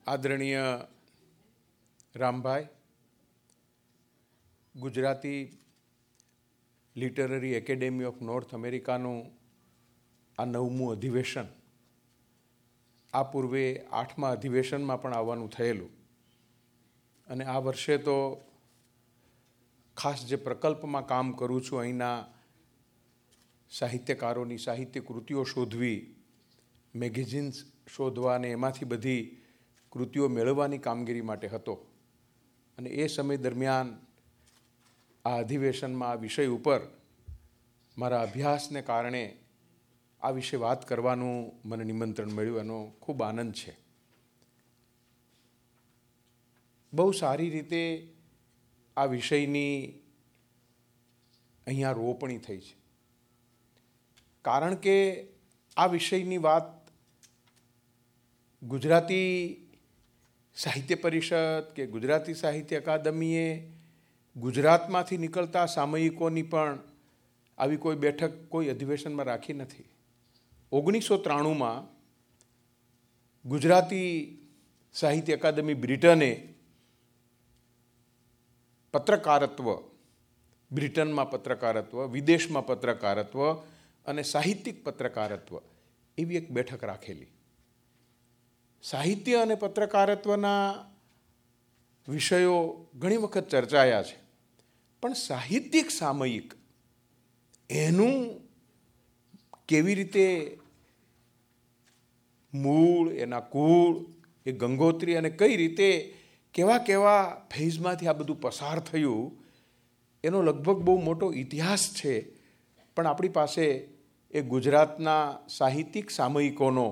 આદરણીય Rambhai, Gujarati literary academy of north અમેરિકાનું આ 9મું અધિવેશન આ પૂર્વે 8મા અધિવેશનમાં પણ આવવાનું થયેલું અને આ વર્ષે તો ખાસ જે પ્રકલ્પમાં કામ કરું છું અહીંના સાહિત્યકારોની સાહિત્ય કૃતિઓ શોધવી, મેગેઝિન્સ શોધવા અને એમાંથી બધી કૃતિઓ મેળવવાની કામગીરી માટે હતો અને એ સમય દરમિયાન આ અધિવેશનમાં આ વિષય ઉપર મારા અભ્યાસને કારણે આ વિશે વાત કરવાનું મને નિમંત્રણ મળ્યું. એનો ખૂબ આનંદ છે. બહુ સારી રીતે આ વિષયની અહીંયા રોપણી થઈ છે, કારણ કે આ વિષયની વાત ગુજરાતી સાહિત્ય પરિષદ કે ગુજરાતી સાહિત્ય અકાદમીએ ગુજરાતમાંથી નીકળતા સામયિકોની પણ આવી કોઈ બેઠક કોઈ અધિવેશનમાં રાખી નથી. 1993માં ગુજરાતી સાહિત્ય અકાદમી બ્રિટને પત્રકારત્વ, બ્રિટનમાં પત્રકારત્વ, વિદેશમાં પત્રકારત્વ અને સાહિત્યિક પત્રકારત્વ એવી એક બેઠક રાખેલી. સાહિત્ય અને પત્રકારત્વના વિષયો ઘણી વખત ચર્ચાયા છે, પણ સાહિત્યિક સામયિક એનું કેવી રીતે મૂળ, એના કુળ, એ ગંગોત્રી અને કઈ રીતે કેવા કેવા ફેઝમાંથી આ બધું પસાર થયું એનો લગભગ બહુ મોટો ઇતિહાસ છે. પણ આપણી પાસે એ ગુજરાતના સાહિત્યિક સામયિકોનો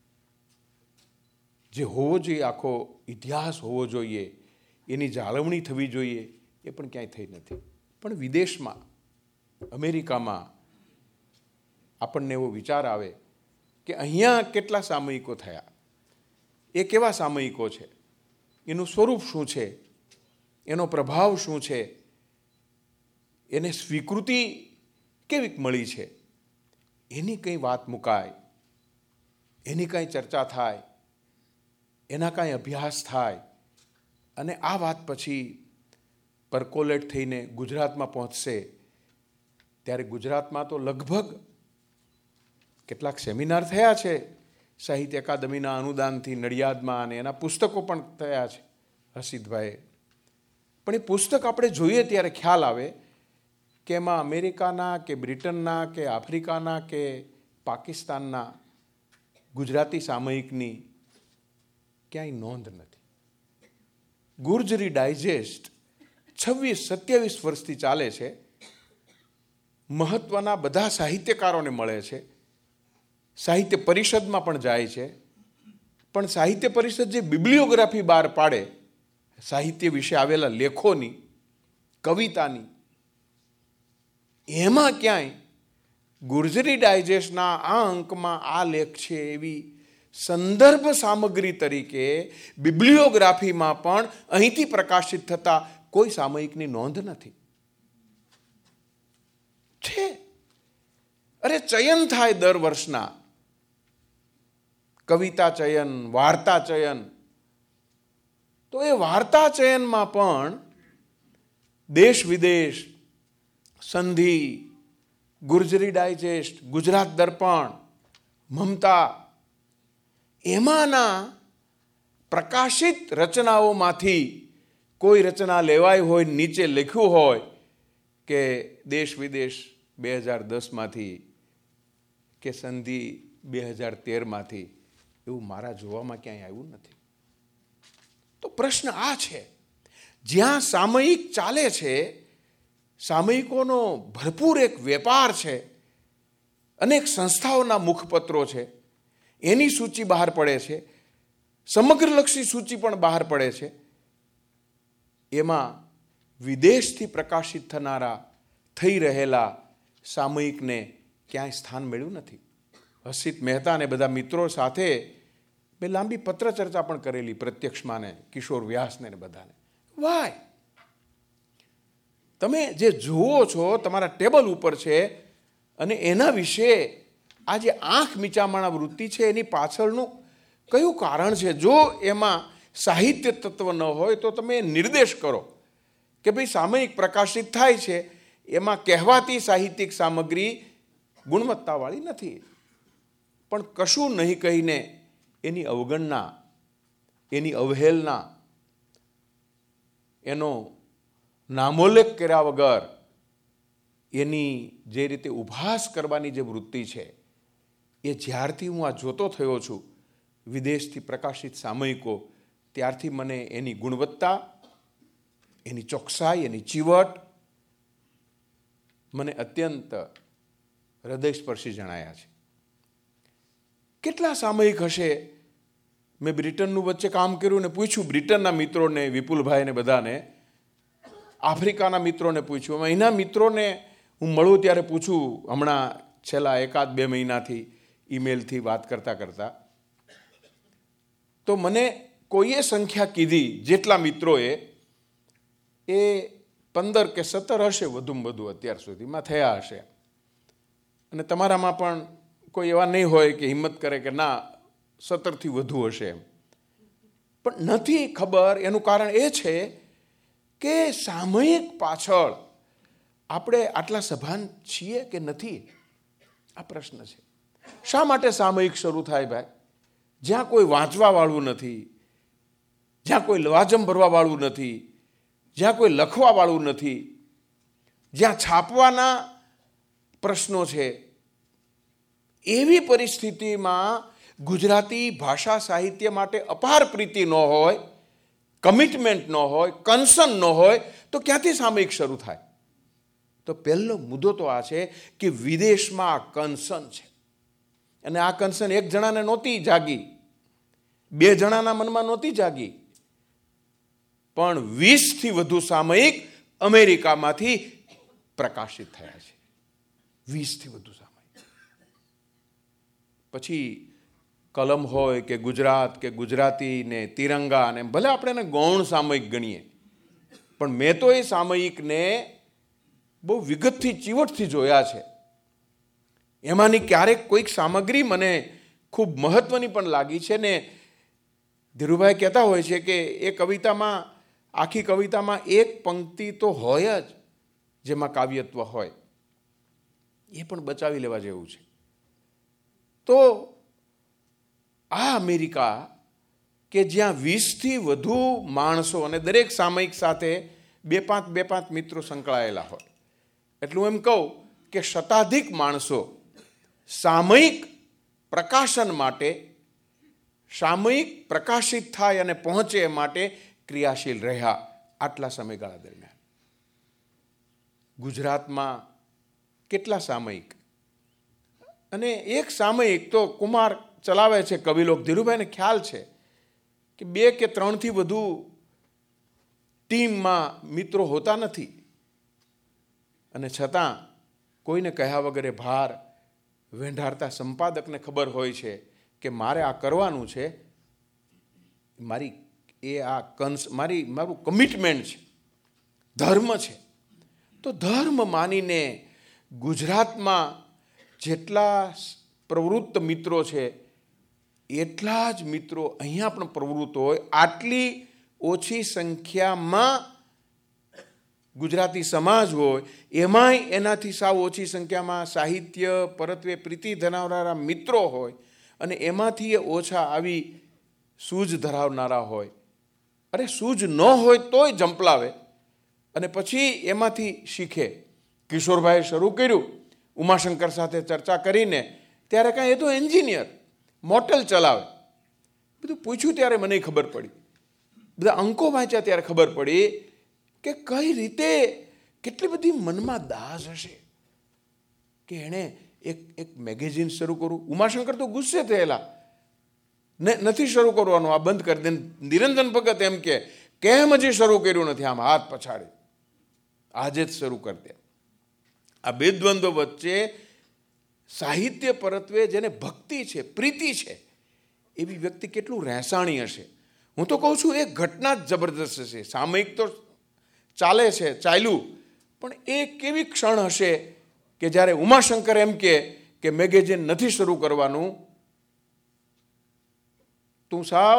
જે હોવો જોઈએ, આખો ઇતિહાસ હોવો જોઈએ, એની જાળવણી થવી જોઈએ, એ પણ ક્યાંય થઈ નથી. પણ વિદેશમાં, અમેરિકામાં આપણને એવો વિચાર આવે કે અહીંયા કેટલા સામયિકો થયા, એ કેવા સામયિકો છે, એનું સ્વરૂપ શું છે, એનો પ્રભાવ શું છે, એને સ્વીકૃતિ કેવી મળી છે, એની કંઈ વાત મુકાય, એની કાંઈ ચર્ચા થાય, એના કાંઈ અભ્યાસ થાય અને આ વાત પછી પરકોલેટ થઈને ગુજરાતમાં પહોંચશે ત્યારે ગુજરાતમાં તો લગભગ કેટલાક સેમિનાર થયા છે સાહિત્ય અકાદમીના અનુદાનથી નડિયાદમાં, અને એના પુસ્તકો પણ થયા છે હસીદભાઈએ. પણ એ પુસ્તક આપણે જોઈએ ત્યારે ખ્યાલ આવે કે એમાં અમેરિકાના કે બ્રિટનના કે આફ્રિકાના કે પાકિસ્તાનના ગુજરાતી સામયિકની ક્યાંય નોંધ નથી. ગુર્જરી ડાયજેસ્ટ 26-27 વર્ષથી ચાલે છે, મહત્વના બધા સાહિત્યકારોને મળે છે, સાહિત્ય પરિષદમાં પણ જાય છે. પણ સાહિત્ય પરિષદ જે બિબ્લિયોગ્રાફી બહાર પાડે સાહિત્ય વિશે આવેલા લેખોની, કવિતાની, એમાં ક્યાંય ગુર્જરી ડાયજેસ્ટના આ અંકમાં આ લેખ છે એવી સંદર્ભ સામગ્રી તરીકે બિબ્લિયોગ્રાફીમાં પણ અહીંથી પ્રકાશિત થતા કોઈ સામયિકની નોંધ નથી. છે અરે ચયન થાય દર વર્ષના, કવિતા ચયન, વાર્તા ચયન. તો એ વાર્તા ચયનમાં પણ દેશ વિદેશ, સંધિ, ગુર્જરી ડાયજેસ્ટ, ગુજરાત દર્પણ, મમતા, એમાંના પ્રકાશિત રચનાઓમાંથી કોઈ રચના લેવાઈ હોય, નીચે લખ્યું હોય કે દેશ વિદેશ 2010માંથી કે સંધિ 2013માંથી, એવું મારા જોવામાં ક્યાંય આવ્યું નથી. તો પ્રશ્ન આ છે, જ્યાં સામયિક ચાલે છે, સામયિકોનો ભરપૂર એક વેપાર છે, અનેક સંસ્થાઓના મુખપત્રો છે, એની સૂચિ બહાર પડે છે, સમગ્રલક્ષી સૂચિ પણ બહાર પડે છે, એમાં વિદેશથી પ્રકાશિત થનારા થઈ રહેલા સામયિકને ક્યાંય સ્થાન મળ્યું નથી. હસીત મહેતા અને બધા મિત્રો સાથે મેં લાંબી પત્ર ચર્ચા પણ કરેલી, પ્રત્યક્ષમાં ને કિશોર વ્યાસને બધાને. વાય તમે જે જુઓ છો તમારા ટેબલ ઉપર છે અને એના વિશે આ જે આંખ મીચામણા વૃત્તિ છે એની પાછળનું કયું કારણ છે? જો એમાં સાહિત્ય તત્વ ન હોય તો તમે નિર્દેશ કરો કે ભાઈ સામયિક પ્રકાશિત થાય છે, એમાં કહેવાતી સાહિત્યિક સામગ્રી ગુણવત્તાવાળી નથી. પણ કશું નહીં કહીને એની અવગણના, એની અવહેલના, એનો નામોલ્લેખ કર્યા વગર એની જે રીતે ઉપહાસ કરવાની જે વૃત્તિ છે, એ જ્યારથી હું આ જોતો થયો છું વિદેશથી પ્રકાશિત સામયિકો, ત્યારથી મને એની ગુણવત્તા, એની ચોકસાઈ, એની ચીવટ મને અત્યંત હૃદયસ્પર્શી જણાયા છે. કેટલા સામયિક હશે, મેં બ્રિટનનું વચ્ચે કામ કર્યું ને પૂછ્યું બ્રિટનના મિત્રોને, વિપુલભાઈને બધાને, આફ્રિકાના મિત્રોને પૂછ્યું, અહીંના મિત્રોને હું મળું ત્યારે પૂછું, હમણાં છેલ્લા 1-2 મહિનાથી ઈમેલથી વાત કરતાં કરતાં, તો મને કોઈએ સંખ્યા કીધી જેટલા મિત્રોએ, એ 15 કે 17 હશે વધુમાં વધુ અત્યાર સુધીમાં થયા હશે. અને તમારામાં પણ કોઈ એવા નહીં હોય કે હિંમત કરે કે ના 17થી વધુ હશે એમ. પણ નથી ખબર. એનું કારણ એ છે કે સામયિક પાછળ આપણે આટલા સભાન છીએ કે નથી, આ પ્રશ્ન છે. શા માટે સામયિક શરૂ થાય ભાઈ? જ્યાં કોઈ વાંચવા વાળું નથી, જ્યાં કોઈ લવાજમ ભરવા વાળું નથી, જ્યાં કોઈ લખવા વાળું નથી, જ્યાં છાપવાના પ્રશ્નો છે, એવી પરિસ્થિતિમાં ગુજરાતી ભાષા સાહિત્ય માટે અપાર પ્રીતિ ન હોય, કમિટમેન્ટ ન હોય, કન્સર્ન ન હોય, તો ક્યાંથી સામયિક શરૂ થાય? તો પહેલો મુદ્દો તો આ છે કે વિદેશમાં આ કન્સર્ન છે. અને આ કન્સર્ન એક જણાને નહોતી જાગી, 2 જણાના મનમાં નહોતી જાગી, પણ 20થી વધુ સામયિક અમેરિકામાંથી પ્રકાશિત થયા છે. 20થી વધુ સામયિક. પછી કલમ હોય કે ગુજરાત કે ગુજરાતી ને તિરંગા ને, ભલે આપણે એને ગૌણ સામયિક ગણીએ, પણ મેં તો એ સામયિકને બહુ વિગતથી, ચીવટથી જોયા છે. એમાંની ક્યારેક કોઈક સામગ્રી મને ખૂબ મહત્વની પણ લાગી છે. ને ધીરુભાઈ કહેતા હોય છે કે એ કવિતામાં, આખી કવિતામાં એક પંક્તિ તો હોય જ જેમાં કાવ્યત્વ હોય, એ પણ બચાવી લેવા જેવું છે. તો આ અમેરિકા કે જ્યાં 20થી વધુ માણસો, અને દરેક સામયિક સાથે 2-5 મિત્રો સંકળાયેલા હોય, એટલું એમ કહું કે શતાધિક માણસો સામયિક પ્રકાશન માટે, સામયિક પ્રકાશિત થાય અને પહોંચે એ માટે ક્રિયાશીલ રહ્યા આટલા સમયગાળા દરમિયાન. ગુજરાતમાં કેટલા સામયિક, અને એક સામયિક તો કુમાર ચલાવે છે, કવિલોક. ધીરુભાઈને ખ્યાલ છે કે 2 કે 3થી વધુ ટીમમાં મિત્રો હોતા નથી, અને છતાં કોઈને કહ્યા વગરે ભાર વેંઢારતા સંપાદકને ખબર હોય છે કે મારે આ કરવાનું છે, મારું કમિટમેન્ટ છે, ધર્મ છે. તો ધર્મ માનીને ગુજરાતમાં જેટલા પ્રવૃત્ત મિત્રો છે એટલા જ મિત્રો અહીંયા પણ પ્રવૃત્ત હોય. આટલી ઓછી સંખ્યામાં ગુજરાતી સમાજ હોય, એમાંય એનાથી સાવ ઓછી સંખ્યામાં સાહિત્ય પરત્વે પ્રીતિ ધરાવનારા મિત્રો હોય, અને એમાંથી એ ઓછા આવી સૂઝ ધરાવનારા હોય. અરે સૂઝ ન હોય તોય ઝંપલાવે, અને પછી એમાંથી શીખે. કિશોરભાઈએ શરૂ કર્યું ઉમાશંકર સાથે ચર્ચા કરીને, ત્યારે કાંઈ એ તો એન્જિનિયર, મોટેલ ચલાવે. બધું પૂછ્યું ત્યારે મને ખબર પડી, બધા અંકો વાંચ્યા ત્યારે ખબર પડી કે કઈ રીતે, કેટલી બધી મનમાં દાઝ હશે કે એણે એક મેગેઝિન શરૂ કર્યું. ઉમાશંકર તો ગુસ્સે થયેલા, નથી શરૂ કરવાનું, આ બંધ કરી દે. નિરંજન ભગત એમ કે કેમ હજી શરૂ કર્યું નથી, આમ હાથ પછાડે, આજે જ શરૂ કરી દે. આ બે દ્વંદ્વ વચ્ચે સાહિત્ય પરત્વે જેને ભક્તિ છે, પ્રીતિ છે, એવી વ્યક્તિ કેટલું રહેસાણી હશે. હું તો કહું છું એક ઘટના જ જબરદસ્ત છે. સામયિક તો ચાલે છે, ચાલ્યું, પણ એ કેવી ક્ષણ હશે કે જ્યારે ઉમાશંકર એમ કે મેગેઝિન નથી શરૂ કરવાનું, તું સાવ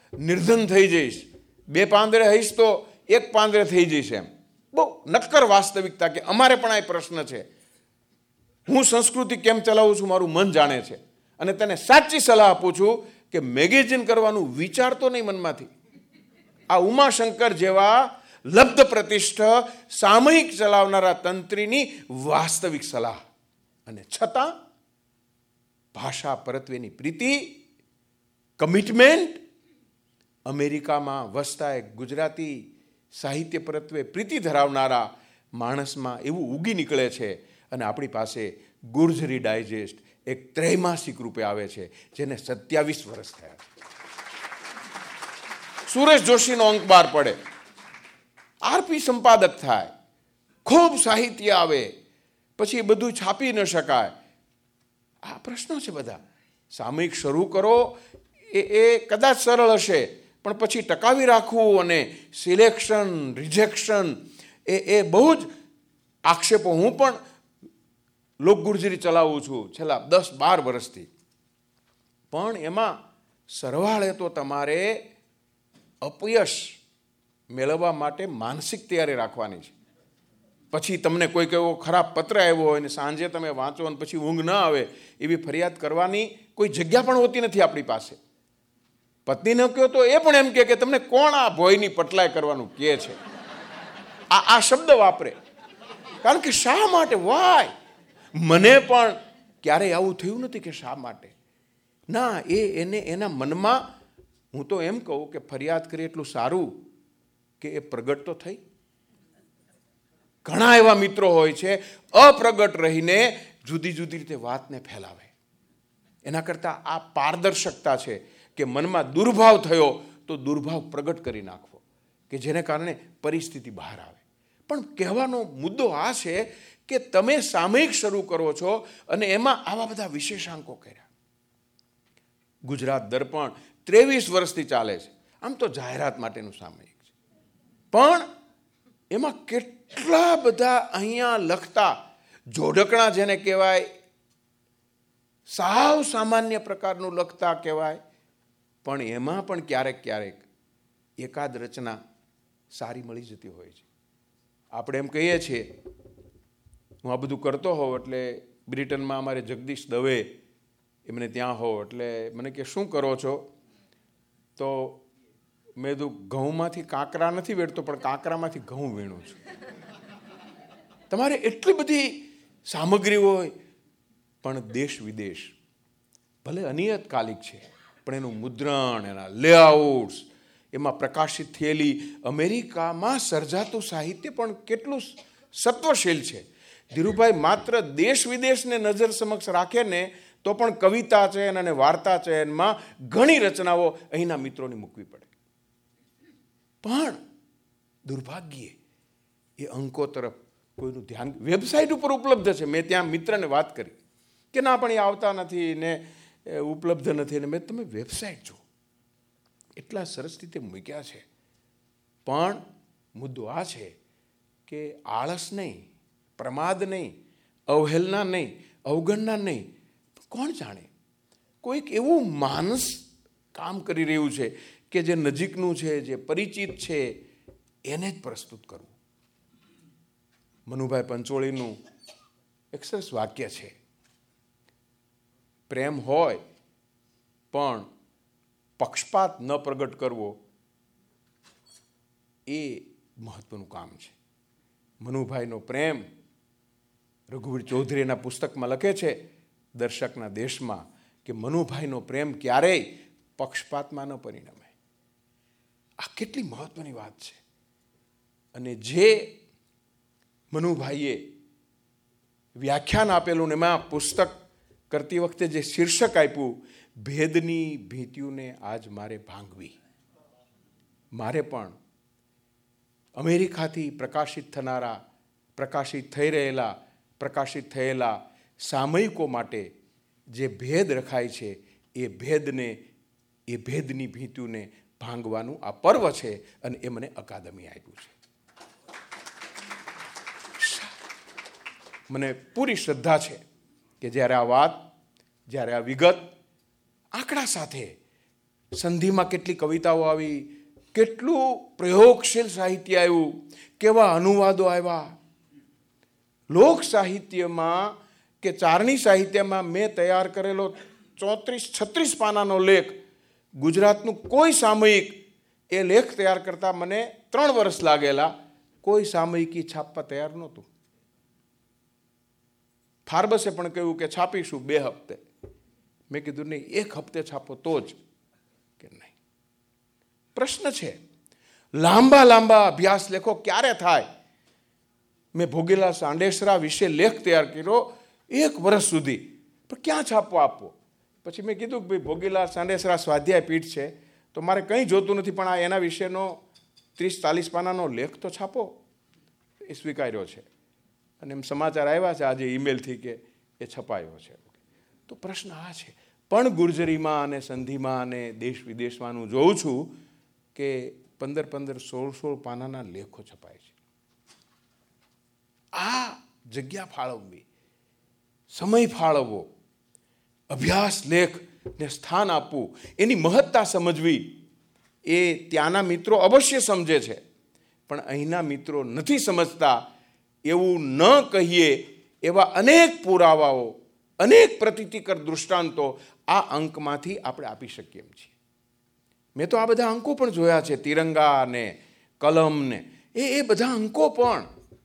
નિર્ધન થઈ જઈશ, 2 પાંદડે હઈશ તો 1 પાંદડે થઈ જઈશ, એમ બહુ નક્કર વાસ્તવિકતા કે અમારે પણ આ પ્રશ્ન છે. હું સંસ્કૃતિ કેમ ચલાવું છું મારું મન જાણે છે. અને તેને સાચી સલાહ આપું છું કે મેગેઝિન કરવાનું વિચારતો નહીં મનમાંથી. આ ઉમાશંકર જેવા લબ્ધ પ્રતિષ્ઠ સામયિક ચલાવનારા તંત્રીની વાસ્તવિક સલાહ. અને છતાં ભાષા પરત્વેની પ્રીતિ, કમિટમેન્ટ, અમેરિકામાં વસતા એક ગુજરાતી સાહિત્ય પરત્વે પ્રીતિ ધરાવનારા માણસમાં એવું ઉગી નીકળે છે. અને આપણી પાસે ગુર્જરી ડાયજેસ્ટ એક ત્રૈમાસિક રૂપે આવે છે, જેને 27 વર્ષ થયા છે. સુરેશ જોશીનો અંક બહાર પડે, આરપી સંપાદક થાય, ખૂબ સાહિત્ય આવે, પછી બધું છાપી ન શકાય. આ પ્રશ્નો છે બધા. સામયિક શરૂ કરો એ કદાચ સરળ હશે, પણ પછી ટકાવી રાખવું અને સિલેક્શન, રિજેક્શન એ બહુ જ આક્ષેપો. હું પણ લોકગુર્જરી ચલાવું છું છેલ્લા 10-12 વર્ષથી, પણ એમાં સરવાળે તો તમારે અપયશ મેળવવા માટે માનસિક તૈયારી રાખવાની છે. પછી તમને કોઈક એવો ખરાબ પત્ર આવ્યો હોય ને સાંજે તમે વાંચો અને પછી ઊંઘ ન આવે એવી ફરિયાદ કરવાની કોઈ જગ્યા પણ હોતી નથી આપણી પાસે. પત્નીને કહો તો એ પણ એમ કે તમને કોણ આ ભોયની પટલાય કરવાનું કહે છે, આ શબ્દ વાપરે. કારણ કે શા માટે, વાય. મને પણ ક્યારેય આવું થયું નથી કે શા માટે. ના, એને એના મનમાં, હું તો એમ કહું કે ફરિયાદ કરી એટલું સારું કે એ પ્રગટ તો થઈ. ઘણા એવા મિત્રો હોય છે અપ્રગટ રહીને જુદી જુદી રીતે વાતને ફેલાવે. એના કરતાં આ પારદર્શકતા છે કે મનમાં દુર્ભાવ થયો તો દુર્ભાવ પ્રગટ કરી નાખવો, કે જેને કારણે પરિસ્થિતિ બહાર આવે. પણ કહેવાનો મુદ્દો આ છે કે તમે સામયિક શરૂ કરો છો અને એમાં આવા બધા વિશેષાંકો કર્યા. ગુજરાત દર્પણ 23 વર્ષથી ચાલે છે. આમ તો જાહેરાત માટેનું સામયિક છે, પણ એમાં કેટલા બધા અહીંયા લખતા જોડકણા જેને કહેવાય, સાવ સામાન્ય પ્રકારનું લખતા કહેવાય, પણ એમાં પણ ક્યારેક ક્યારેક એકાદ રચના સારી મળી જતી હોય છે. આપણે એમ કહીએ છીએ, હું આ બધું કરતો હોઉં એટલે બ્રિટનમાં અમારે જગદીશ દવે એમને ત્યાં હોવ એટલે મને કે શું કરો છો, તો મેં કીધું ઘઉંમાંથી કાંકરા નથી વેણતો પણ કાંકરામાંથી ઘઉં વીણું છું. તમારે એટલી બધી સામગ્રી હોય, પણ દેશ વિદેશ ભલે અનિયતકાલિક છે, પણ એનું મુદ્રણ, એના લેઆઉટ્સ, એમાં પ્રકાશિત થયેલી અમેરિકામાં સર્જાતું સાહિત્ય પણ કેટલું સત્વશીલ છે. ધીરુભાઈ માત્ર દેશ વિદેશને નજર સમક્ષ રાખે ને તો પણ કવિતા છે અને વાર્તા છે, એમાં ઘણી રચનાઓ અહીંના મિત્રોની મૂકવી પડે. પણ દુર્ભાગ્યે એ અંકો તરફ કોઈનું ધ્યાન. વેબસાઇટ ઉપર ઉપલબ્ધ છે, મેં ત્યાં મિત્રને વાત કરી કે ના પણ એ આવતા નથી ને ઉપલબ્ધ નથી. ને મેં તમે વેબસાઇટ જો એટલા સરસ રીતે મૂક્યા છે. પણ મુદ્દો આ છે કે આળસ નહીં, પ્રમાદ નહીં, અવહેલના નહીં, અવગણના નહીં, કોણ જાણે કોઈક એવું માનસ કામ કરી રહ્યું છે કે જે નજીકનું છે, જે પરિચિત છે, એને જ પ્રસ્તુત કરવું. મનુભાઈ પંચોળીનું એક સરસ વાક્ય છે, પ્રેમ હોય પણ પક્ષપાત ન પ્રગટ કરવો એ મહત્વનું કામ છે. મનુભાઈનો પ્રેમ રઘુવીર ચૌધરીના પુસ્તકમાં લખે છે દર્શકના દેશમાં કે મનુભાઈનો પ્રેમ ક્યારેય પક્ષપાતમાં ન પરિણમે. આ કેટલી મહત્વની વાત છે. અને જે મનુભાઈએ વ્યાખ્યાન આપેલું ને એમાં પુસ્તક કરતી વખતે જે શીર્ષક આપ્યું, ભેદની ભીતિઓને આજ મારે ભાંગવી. મારે પણ અમેરિકાથી પ્રકાશિત થયેલા સામયિકો માટે જે ભેદ રખાય છે એ ભેદની ભીતિઓને ભાંગવાનું આ પર્વ છે અને એ મને અકાદમી આપ્યું છે. મને પૂરી શ્રદ્ધા છે કે જ્યારે આ વિગત આંકડા સાથે સંધિમાં કેટલી કવિતાઓ આવી, કેટલું પ્રયોગશીલ સાહિત્ય આવ્યું, કેવા અનુવાદો આવ્યા. લોક સાહિત્યમાં કે ચારણી સાહિત્યમાં મેં તૈયાર કરેલો 34-36 પાનાનો લેખ, ગુજરાતનું કોઈ સામયિક એ લેખ તૈયાર કરતાં મને 3 વર્ષ લાગેલા. કોઈ સામયિકી છાપવા તૈયાર નહોતું. ફાર્બસે પણ કહ્યું કે છાપીશું 2 હપ્તે. મેં કીધું નહીં, 1 હપ્તે છાપો તો જ. કે નહીં. પ્રશ્ન છે, લાંબા લાંબા અભ્યાસ લેખો ક્યારે થાય? મેં ભોગીલાલ સાંડેસરા વિશે લેખ તૈયાર કર્યો 1 વર્ષ સુધી, પણ ક્યાં છાપવા આપવો? પછી મેં કીધું કે ભાઈ ભોગીલાલ સાંડેસરા સ્વાધ્યાય પીઠ છે, તો મારે કંઈ જોતું નથી, પણ આ એના વિશેનો 30-40 પાનાનો લેખ તો છાપો. એ સ્વીકાર્યો છે, અને એમ સમાચાર આવ્યા છે આજે ઈમેલથી કે એ છપાયો છે. તો પ્રશ્ન આ છે. પણ ગુર્જરીમાં અને સંધિમાં અને દેશ વિદેશમાં હું જોઉં છું કે 15-15, 16-16 પાનાના લેખો છપાય છે. આ જગ્યા ફાળવવી, સમય ફાળવવો, અભ્યાસ લેખને સ્થાન આપવું, એની મહત્તા સમજવી, એ ત્યાંના મિત્રો અવશ્ય સમજે છે, પણ અહીંના મિત્રો નથી સમજતા. એવું ન કહીએ એવા અનેક પુરાવાઓ, અનેક પ્રતીતિકર દૃષ્ટાંતો આ અંકમાંથી આપણે આપી શકીએ એમ છીએ. મેં તો આ બધા અંકો પણ જોયા છે, તિરંગા ને કલમ ને એ બધા અંકો પણ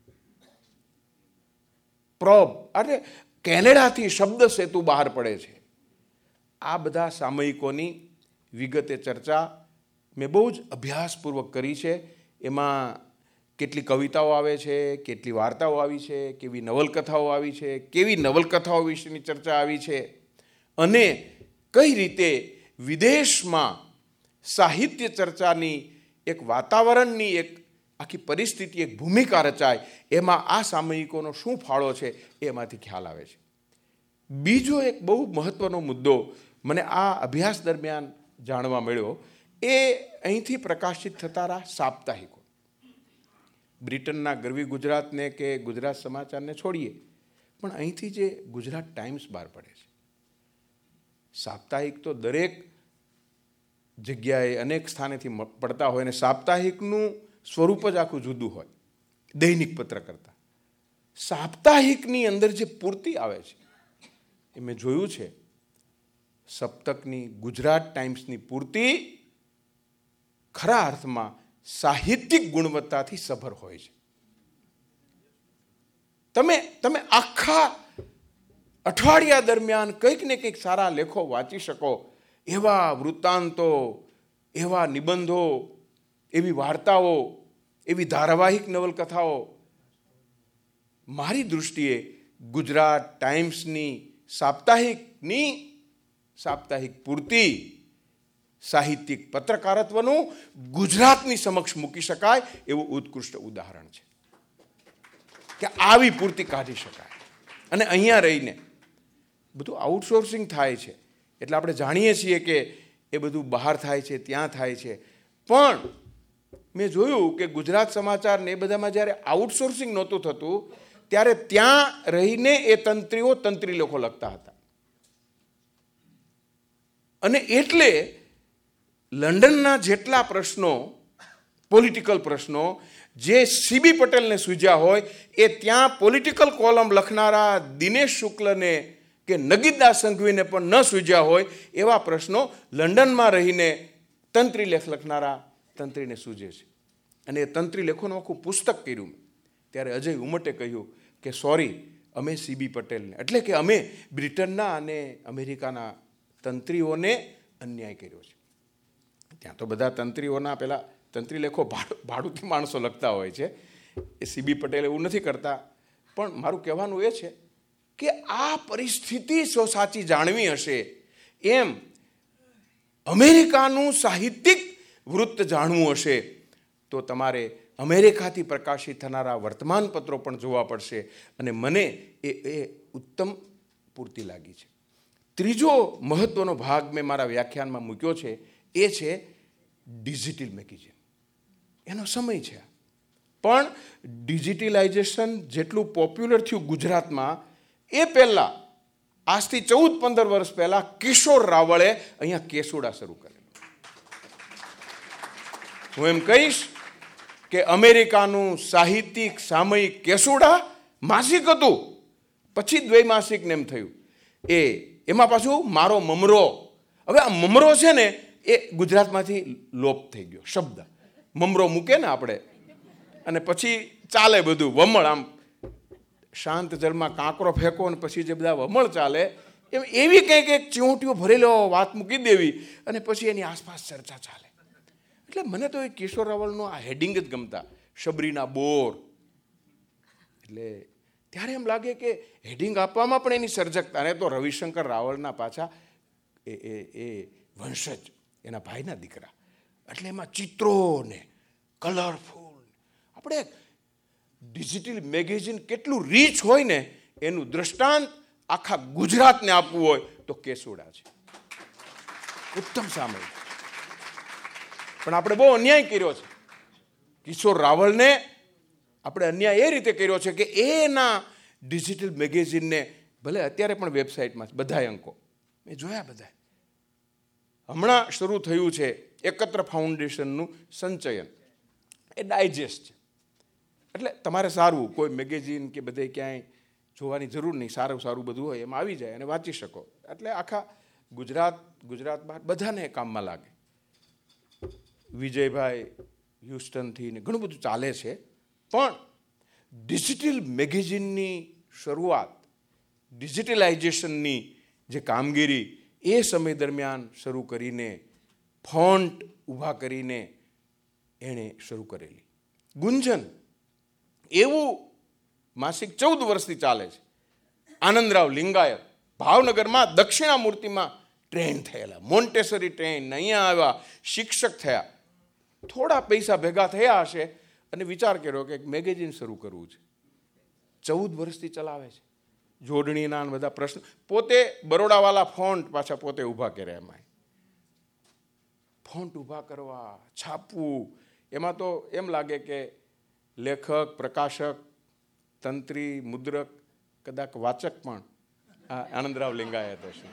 પ્રબ અરે કેનેડાથી શબ્દ સેતુ બહાર પડે છે. આ બધા સામયિકોની વિગતે ચર્ચા મેં બહુ જ અભ્યાસપૂર્વક કરી છે. એમાં કેટલી કવિતાઓ આવે છે, કેટલી વાર્તાઓ આવી છે, કેવી નવલકથાઓ આવી છે, કેવી નવલકથાઓ વિશેની ચર્ચા આવી છે, અને કઈ રીતે વિદેશમાં સાહિત્ય ચર્ચાની એક વાતાવરણની એક આખી પરિસ્થિતિ, એક ભૂમિકા રચાય, એમાં આ સામયિકોનો શું ફાળો છે એમાંથી ખ્યાલ આવે છે. બીજો એક બહુ મહત્વનો મુદ્દો મને આ અભ્યાસ દરમિયાન જાણવા મળ્યો, એ અહીંથી પ્રકાશિત થતા રહ્યા સાપ્તાહિકો. બ્રિટનના ગરવી ગુજરાતને કે ગુજરાત સમાચારને છોડીએ, પણ અહીંથી જે ગુજરાત ટાઈમ્સ બહાર પડે છે, સાપ્તાહિક તો દરેક જગ્યાએ અનેક સ્થાનેથી પડતા હોય, અને સાપ્તાહિકનું સ્વરૂપ જ આખું જુદું હોય દૈનિક પત્ર કરતાં. સાપ્તાહિકની અંદર જે પૂર્તિ આવે છે એ મેં જોયું છે. સપ્તકની, ગુજરાત ટાઈમ્સની પૂર્તિ ખરા અર્થમાં સાહિત્યિક ગુણવત્તાથી સભર હોય છે. તમે આખા અઠવાડિયા દરમિયાન કંઈક ને કંઈક સારા લેખો વાંચી શકો, એવા વૃત્તાંતો, એવા નિબંધો, એવી વાર્તાઓ, એવી ધારાવાહિક નવલકથાઓ. મારી દૃષ્ટિએ ગુજરાત ટાઈમ્સની સાપ્તાહિક પૂર્તિ સાહિત્યિક પત્રકારત્વનું ગુજરાતની સમક્ષ મૂકી શકાય એવું ઉત્કૃષ્ટ ઉદાહરણ છે કે આવી પૂર્તિ કાઢી શકાય. અને અહીંયા રહીને બધું આઉટસોર્સિંગ થાય છે, એટલે આપણે જાણીએ છીએ કે એ બધું બહાર થાય છે, ત્યાં થાય છે, પણ મેં જોયું કે ગુજરાત સમાચાર ને એ બધામાં જ્યારે આઉટસોર્સિંગ નહોતું થતું, ત્યારે ત્યાં રહીને એ તંત્રી લોકો લખતા હતા. અને એટલે લંડનના જેટલા પ્રશ્નો, પોલિટિકલ પ્રશ્નો જે સીબી પટેલને સૂઝ્યા હોય, એ ત્યાં પોલિટિકલ કોલમ લખનારા દિનેશ શુક્લને કે નગીનદાસ સંઘવીને પણ ન સૂઝ્યા હોય, એવા પ્રશ્નો લંડનમાં રહીને તંત્રી લેખ લખનારા તંત્રીને સૂઝે છે. અને એ તંત્રી લેખોનું આખું પુસ્તક કર્યું. ત્યારે અજય ઉમટે કહ્યું કે સોરી, અમે સીબી પટેલને, એટલે કે અમે બ્રિટનના અને અમેરિકાના તંત્રીઓને અન્યાય કર્યો છે. ત્યાં તો બધા તંત્રીઓના પેલા તંત્રી લેખો ભાડુથી માણસો લખતા હોય છે, એ સીબી પટેલ એવું નથી કરતા. પણ મારું કહેવાનું એ છે કે આ પરિસ્થિતિ સાચી જાણવી હશે, એમ અમેરિકાનું સાહિત્યિક વૃત્ત જાણવું હશે, તો તમારે અમેરિકાથી પ્રકાશિત થનારા વર્તમાનપત્રો પણ જોવા પડશે. અને મને એ ઉત્તમ પૂર્તિ લાગી છે. ત્રીજો મહત્વનો ભાગ મેં મારા વ્યાખ્યાનમાં મૂક્યો છે, એ છે ડિજિટલ મેગેઝિન. એનો સમય છે, પણ ડિજિટલાઇઝેશન જેટલું પોપ્યુલર થયું ગુજરાતમાં, એ પહેલાં આજથી 14-15 વર્ષ પહેલાં કિશોર રાવળે અહીંયા કેસુડા શરૂ કરેલું. હું એમ કહીશ કે અમેરિકાનું સાહિત્યિક સામયિક કેસુડા માસિક હતું, પછી દ્વૈમાસિક ને એમ થયું. એમાં પાછું મારો મમરો. હવે આ મમરો છે ને એ ગુજરાતમાંથી લોપ થઈ ગયો શબ્દ. મમરો મૂકે ને આપણે અને પછી ચાલે બધું વમળ, આમ શાંત જળમાં કાંકરો ફેંકો અને પછી જે બધા વમળ ચાલે એવી કંઈક એક ચીંટીઓ ભરેલો વાત મૂકી દેવી અને પછી એની આસપાસ ચર્ચા ચાલે. એટલે મને તો એ કિશોર રાવળનો આ હેડિંગ જ ગમતા, શબરીના બોર. એટલે ત્યારે એમ લાગે કે હેડિંગ આપવામાં પણ એની સર્જકતા. ને તો રવિશંકર રાવળના પાછા એ વંશજ, એના ભાઈના દીકરા, એટલે એમાં ચિત્રો ને કલરફુલ. આપણે ડિજિટલ મેગેઝિન કેટલું રીચ હોય ને એનું દ્રષ્ટાંત આખા ગુજરાતને આપવું હોય તો કેસુડા છે, ઉત્તમ સામયિક. પણ આપણે બહુ અન્યાય કર્યો છે કિશોર રાવળને. આપણે અન્યાય એ રીતે કર્યો છે કે એના ડિજિટલ મેગેઝિનને, ભલે અત્યારે પણ વેબસાઇટમાં બધાય અંકો મેં જોયા, બધા હમણાં શરૂ થયું છે એકત્ર ફાઉન્ડેશનનું સંચયન, એ ડાયજેસ્ટ છે. એટલે તમારે સારું કોઈ મેગેઝિન કે બધે ક્યાંય જોવાની જરૂર નહીં, સારું સારું બધું હોય એમાં આવી જાય અને વાંચી શકો. એટલે આખા ગુજરાત બહાર બધાને કામમાં લાગે. વિજયભાઈ હ્યુસ્ટનથી ને ઘણું બધું ચાલે છે. પણ ડિજિટલ મેગેઝિનની શરૂઆત, ડિજિટલાઇઝેશનની જે કામગીરી એ સમય દરમિયાન શરૂ કરીને, ફોન્ટ ઊભા કરીને એણે શરૂ કરેલી. ગુંજન એવું માસિક 14 વર્ષથી ચાલે છે. આનંદરાવ લિંગાયત ભાવનગરમાં દક્ષિણામૂર્તિમાં ટ્રેન થયેલા, મોન્ટેસરી ટ્રેન, અહીંયા આવ્યા, શિક્ષક થયા. થોડા પૈસા ભેગા થયા હશે અને વિચાર કર્યો કે એક મેગેઝિન શરૂ કરવું છે. 14 વર્ષથી ચલાવે છે. જોડણીના બધા પ્રશ્ન, પોતે બરોડાવાલા ફોન્ટ પાછા પોતે ઊભા કર્યા. એમાં ફોન્ટ ઊભા કરવા, છાપવું, એમાં તો એમ લાગે કે લેખક, પ્રકાશક, તંત્રી, મુદ્રક, કદાચ વાચક પણ આનંદરાવ લિંગાયત હશે.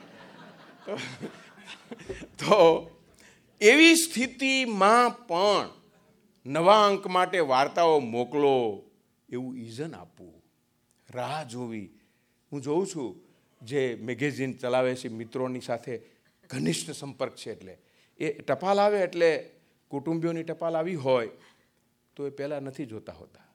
તો એવી સ્થિતિમાં પણ નવા અંક માટે વાર્તાઓ મોકલો એવું ઇઝન આપવું, રાહ જોવી. હું જોઉં છું જે મેગેઝિન ચલાવે છે મિત્રોની સાથે ઘનિષ્ઠ સંપર્ક છે, એટલે એ ટપાલ આવે એટલે કુટુંબીઓની ટપાલ આવી હોય તો એ પહેલાં નથી જોતા હોતા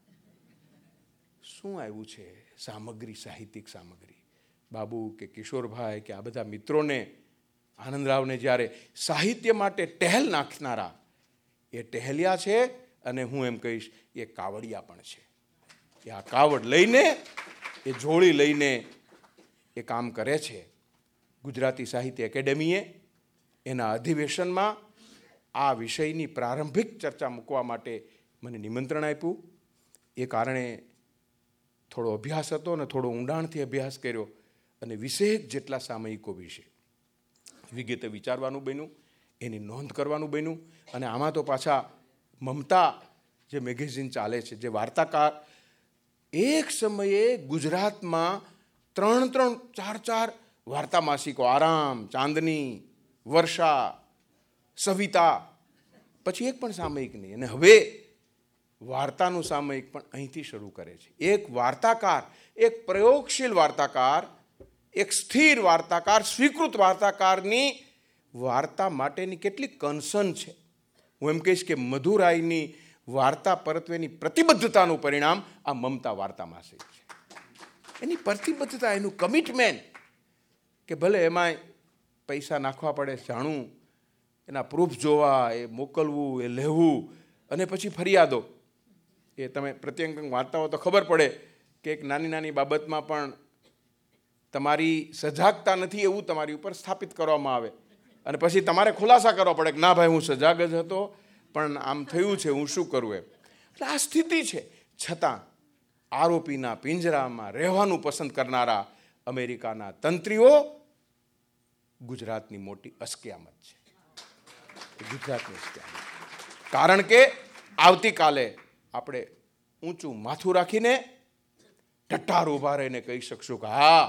શું આવ્યું છે સામગ્રી, સાહિત્યિક સામગ્રી. બાબુ કે કિશોરભાઈ કે આ બધા મિત્રોને, આનંદરાવને જ્યારે સાહિત્ય માટે ટહેલ નાખનારા એ ટહેલિયા છે. અને હું એમ કહીશ એ કાવડિયા પણ છે. એ આ કાવડ લઈને, એ જોડી લઈને એ કામ કરે છે. ગુજરાતી સાહિત્ય એકેડેમીએ એના અધિવેશનમાં આ વિષયની પ્રારંભિક ચર્ચા મૂકવા માટે મને નિમંત્રણ આપ્યું. એ કારણે થોડો અભ્યાસ હતો અને થોડો ઊંડાણથી અભ્યાસ કર્યો અને 20 જેટલા સામયિકો વિશે વિગતે વિચારવાનું બન્યું, એની નોંધ કરવાનું બન્યું. અને આમાં તો પાછા મમતા જે મેગેઝિન ચાલે છે, જે વાર્તાકાર, એક સમયે ગુજરાતમાં 3-3, 4-4 વાર્તા માસિકો, આરામ, ચાંદની, વર્ષા, સવિતા, પછી એક પણ સામયિક નહીં. અને હવે વાર્તાનું સામયિક પણ અહીંથી શરૂ કરે છે. એક વાર્તાકાર, એક પ્રયોગશીલ વાર્તાકાર, એક સ્થિર વાર્તાકાર, સ્વીકૃત વાર્તાકારની વાર્તા માટેની કેટલી કન્સર્ન છે. હું એમ કહીશ કે મધુરાયની વાર્તા પરત્વેની પ્રતિબદ્ધતાનું પરિણામ આ મમતા વાર્તા માસિક છે. એની પ્રતિબદ્ધતા, એનું કમિટમેન્ટ, કે ભલે એમાં પૈસા નાખવા પડે, જાણવું, એના પ્રૂફ જોવા, એ મોકલવું, એ લેવું, અને પછી ફરિયાદો. એ તમે પ્રત્યેક વાંચતા હો તો ખબર પડે કે એક નાની નાની બાબતમાં પણ તમારી સજાગતા નથી એવું તમારી ઉપર સ્થાપિત કરવામાં આવે અને પછી તમારે ખુલાસા કરવો પડે કે ના ભાઈ હું સજાગ જ હતો પણ આમ થયું છે, હું શું કરું એમ. એટલે આ સ્થિતિ છે. છતાં આરોપીના પિંજરામાં રહેવાનું પસંદ કરનારા અમેરિકાના તંત્રીઓ ગુજરાતની મોટી અસ્કયામત છે. ગુજરાતની અસ્કયામત. કારણ કે આવતીકાલે આપણે ઊંચું માથું રાખીને ઠઠ્ઠાર ઊભા રહીને કહી શકશું કે હા,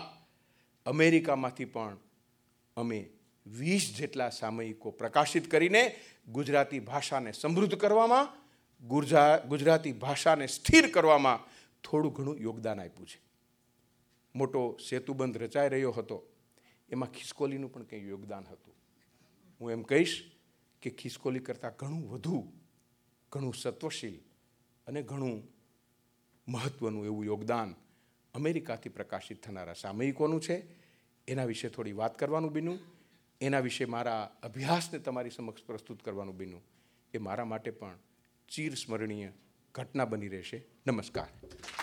અમેરિકામાંથી પણ અમે 20 જેટલા સામયિકો પ્રકાશિત કરીને ગુજરાતી ભાષાને સમૃદ્ધ કરવામાં, ગુજરાતી ભાષાને સ્થિર કરવામાં થોડું ઘણું યોગદાન આપ્યું છે. મોટો સેતુબંધ રચાઈ રહ્યો હતો, એમાં ખિસકોલીનું પણ કંઈ યોગદાન હતું. હું એમ કહીશ કે ખિસકોલી કરતાં ઘણું વધુ, ઘણું સત્વશીલ અને ઘણું મહત્ત્વનું એવું યોગદાન અમેરિકાથી પ્રકાશિત થનારા સામયિકોનું છે. એના વિશે થોડી વાત કરવાનું બન્યું, એના વિશે મારા અભ્યાસને તમારી સમક્ષ પ્રસ્તુત કરવાનું બન્યું. એ મારા માટે પણ ચિરસ્મરણીય ઘટના બની રહેશે. નમસ્કાર.